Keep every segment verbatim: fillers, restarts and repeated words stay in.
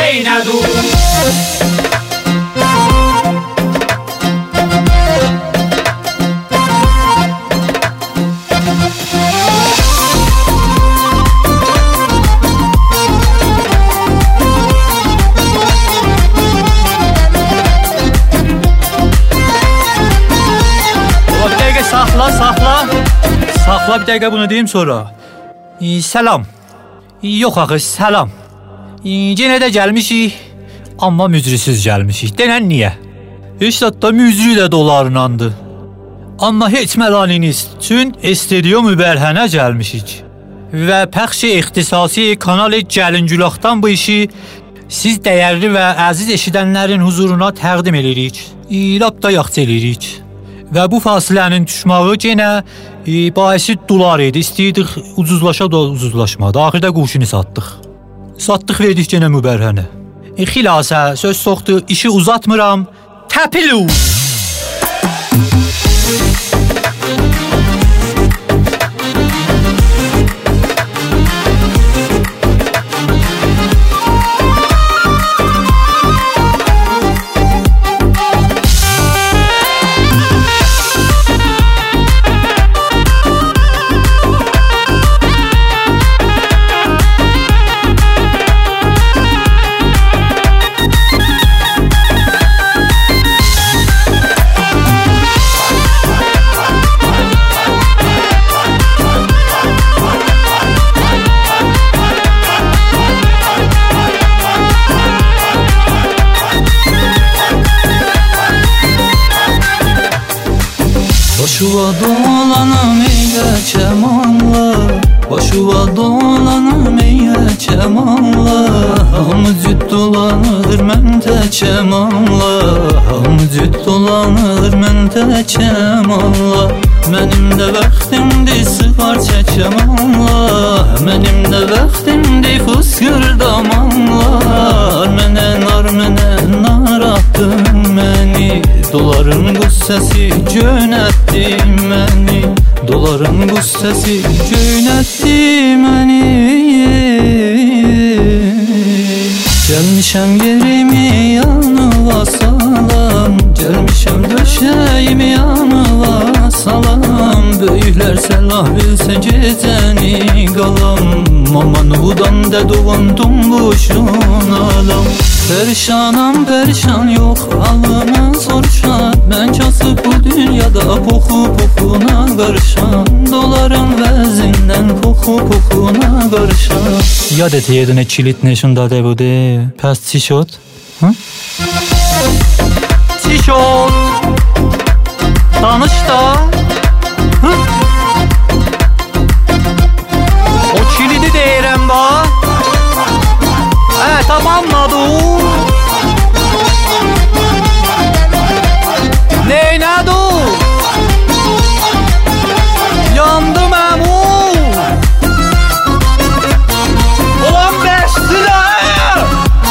neynədu? Saxla, saxla. Saxla bir dəqiqə bunu deyim sonra. E, Səlam. E, yox axı, səlam. E, Yenə də gəlmişik, amma mücrüsüz gəlmişik. Denən niyə? Heç hətta mücrü də dolarınandı. Amma heç məlaniniz üçün Estediyo mübərhənə gəlmişik. Və pəxş-i ixtisasi kanal Gəlincülaqdan bu işi siz dəyərli və əziz eşidənlərin huzuruna təqdim edirik. İrab da yaxşı edirik. Və bu fasilənin düşməyi yenə e, baisi dolar idi. İstəyirdik ucuzlaşa da ucuzlaşmadı. Axırda quşunu satdıq. Satdıq, verdik yenə mübərhənə. E, xilasə, söz soxdu, işi uzatmıram. Təpilu! Başuva dolanım eylə kəmanla, başuva dolanım eylə kəmanla, hamı cüd dolanır mən tək kəmanla, hamı cüd dolanır mən tək kəmanla. Mənim də vaxtimdir sıxar çəkəmanla, mənim də vaxtimdir fıskırdamanlar. Mənə nar, mənə nar attın məni, doların qüssəsi göynətdi məni, doların qüssəsi göynətdi məni. Gəlmişəm yerimi yanıva salam, gəlmişəm döşəyimi yanıva salam. Böyüklər səlah bilsə gecəni qalam, aman udan dəduvandum boşun alam. Perişanam perişan yox alımı soruşan, mən kasıb bu dünyada poxu poxuna qarışan, doların vəzindən poxu poxuna qarışan. Yadete یه دونه کلیت نشون داده بوده. پس چی شد؟ چی شد؟ Danış da. Hı? O kilidi deyirəm bax. Hə, tamamladım. Neynədu? Yandım əmu. Ulan beşdiler.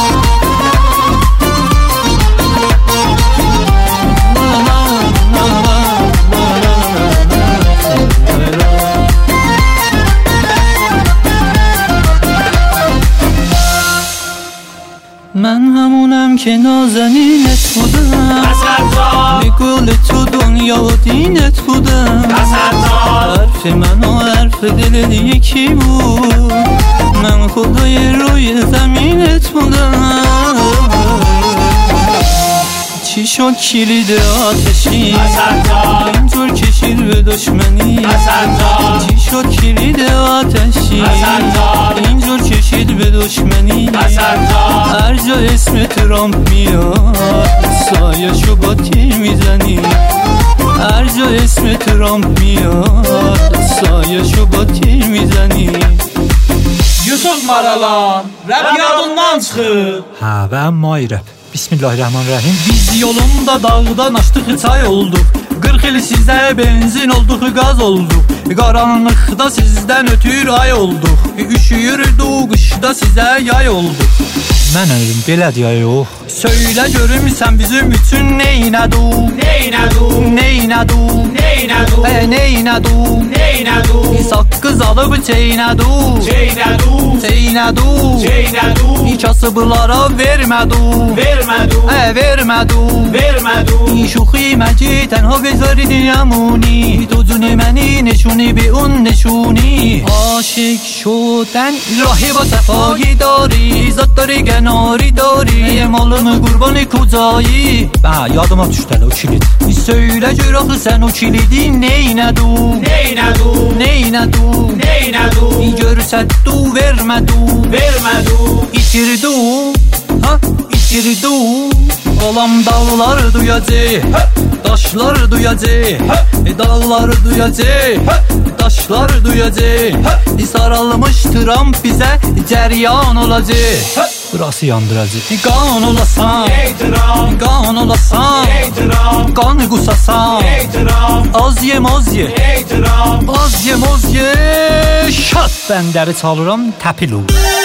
Mən həmunəm ki nazaninət budam, Nikul tu dünya dinət budam. Hərfi mən o hərfi dilin yeki bu, mən xudayı roy zəminət budam. Çiş o kilidi ateşi, incur keşir ve düşmeni. Çiş o kilidi ateşi, incur keşir ve düşmeni. Erca ismi Trump miyad, saya şubatir mizeni. Erca ismi Trump miyad, saya şubatir mizeni. Yusuf Maralan, rap yadından çıxıb. Hə, və əmma rap. Bismillahirrahmanirrahim. Biz yolunda dağdan açdıq, çay olduq. qırx il sizə benzin olduq, qaz olduq. Qaranlıqda sizdən ötür ay olduq. Üşüyürdük, qışda sizə yay olduq. Mən ölüm, belədir ya yox. Söylə görüm sən bizim üçün neynədu? Neynədu? Neynədu? Neynədu? Ə, neynədu? Neynədu? Saqqız alıb çeynədu? Çeynədu? Çeynədu? Çeynədu? kasıblara vermədu Vermədu, Ə, vermədu vermədu شوخی مگی تنها بذارید نمونی دوزونه منی نشونی به اون نشونی عاشق شدن راهی با صفایی داری ذات داری گناری داری malımı qurbanı kocayı Hə, yadıma düşdü hələ o kilit Söylə gör axı sən o kilidi neynədu Neynədu, Neynədu neynədu Görsətdu vermədu Vermədu, İtirdu Ha, itirdu Olam dağları duyacaq Daşlar duyacaq Dağları duyacaq Daşlar duyacaq Sarılmış Trump bizə cəryan olacaq Burası yandıracaq Qan olasan etiram, Qan olasan etiram, Qan qusasan etiram, Az ye moz ye etiram Az ye moz ye Şat bəndəri çalıram təpilu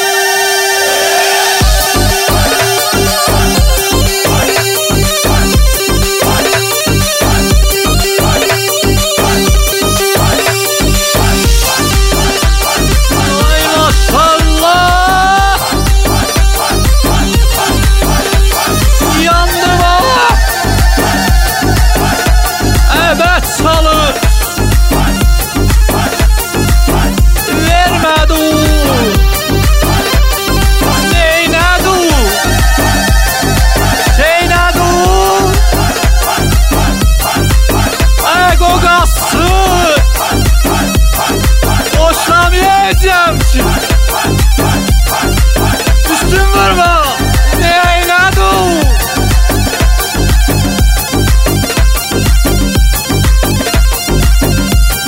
Üstün vurma Neynədu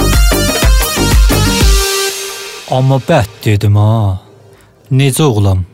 Amma bət dedim ha Necə oğlam